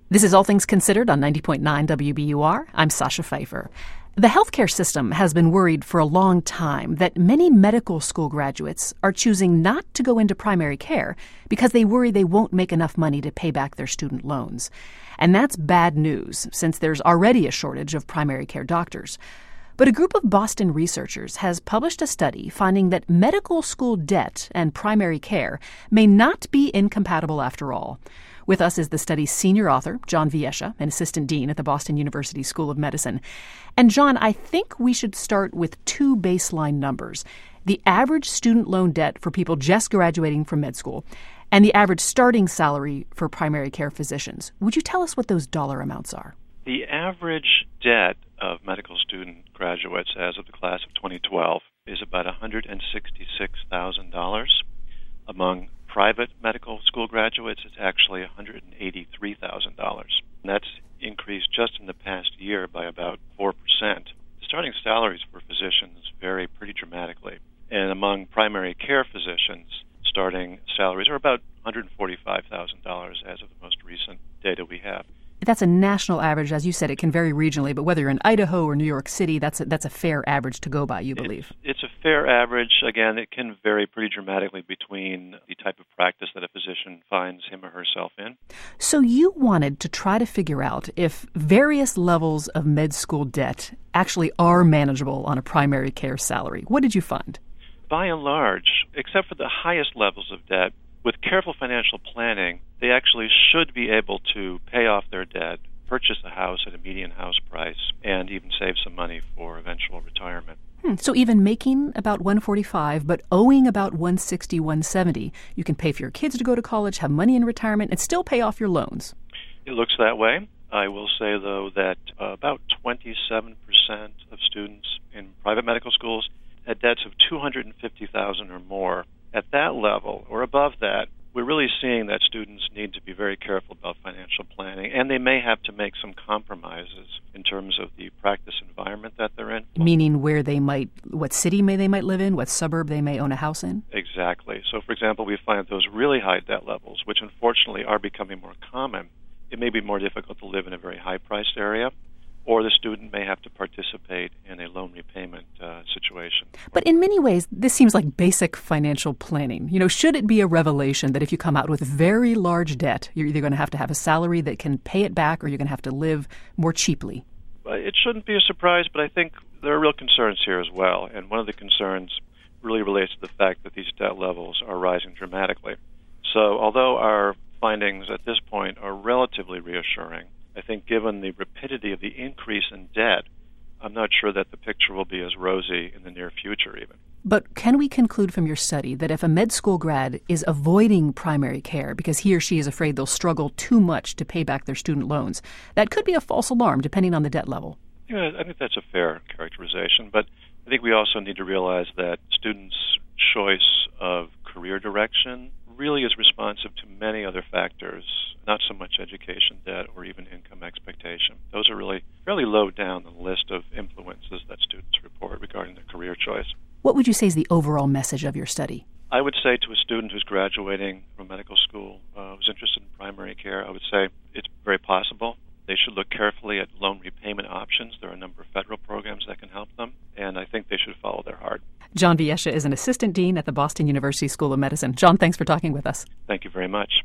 This is All Things Considered on 90.9 WBUR. I'm Sasha Pfeiffer. The healthcare system has been worried for a long time that many medical school graduates are choosing not to go into primary care because they worry they won't make enough money to pay back their student loans. And that's bad news, since there's already a shortage of primary care doctors. But a group of Boston researchers has published a study finding that medical school debt and primary care may not be incompatible after all. With us is the study's senior author, John Viescia, an assistant dean at the Boston University School of Medicine. And John, I think we should start with two baseline numbers: the average student loan debt for people just graduating from med school and the average starting salary for primary care physicians. Would you tell us what those dollar amounts are? The average debt of medical student graduates as of the class of 2012 is about $166,000. Among private medical school graduates, it's actually $183,000. And that's increased just in the past year by about 4%. The starting salaries for physicians vary pretty dramatically. And among primary care physicians, starting salaries are about $145,000 as of the most recent data we have. That's a national average. As you said, it can vary regionally, but whether you're in Idaho or New York City, that's a fair average to go by, you believe? It's a fair average. Again, it can vary pretty dramatically between the type of practice that a physician finds him or herself in. So you wanted to try to figure out if various levels of med school debt actually are manageable on a primary care salary. What did you find? By and large, except for the highest levels of debt, with careful financial planning, they actually should be able to pay off their debt, purchase a house at a median house price, and even save some money for eventual retirement. So even making about $145, but owing about $160, $170, you can pay for your kids to go to college, have money in retirement, and still pay off your loans. It looks that way. I will say, though, that about 27% of students in private medical schools had debts of $250,000 or more. At that level, or above that, we're really seeing that students need to be very careful about financial planning, and they may have to make some compromises in terms of the practice environment that they're in. Meaning what city they might live in, what suburb they may own a house in? Exactly. So, for example, we find that those really high debt levels, which unfortunately are becoming more common, it may be more difficult to live in a very high-priced area, or the student may have to participate in a loan repayment situation. But in many ways, this seems like basic financial planning. Should it be a revelation that if you come out with very large debt, you're either going to have a salary that can pay it back or you're going to have to live more cheaply? It shouldn't be a surprise, but I think there are real concerns here as well. And one of the concerns really relates to the fact that these debt levels are rising dramatically. So although our findings at this point are relatively reassuring, I think given the rapidity of the increase in debt, I'm not sure that the picture will be as rosy in the near future even. But can we conclude from your study that if a med school grad is avoiding primary care because he or she is afraid they'll struggle too much to pay back their student loans, that could be a false alarm depending on the debt level? Yeah, I think that's a fair characterization, but I think we also need to realize that students' choice of career direction really is responsive to many other factors, not so much education debt or even income expectation. Those are really fairly low down the list of influences that students report regarding their career choice. What would you say is the overall message of your study? I would say to a student who's graduating from medical school who's interested in primary care, I would say it's very possible. They should look carefully at loan repayment options. There are a number of federal programs that can help them, and I think they should follow their heart. John Viescia is an assistant dean at the Boston University School of Medicine. John, thanks for talking with us. Thank you very much.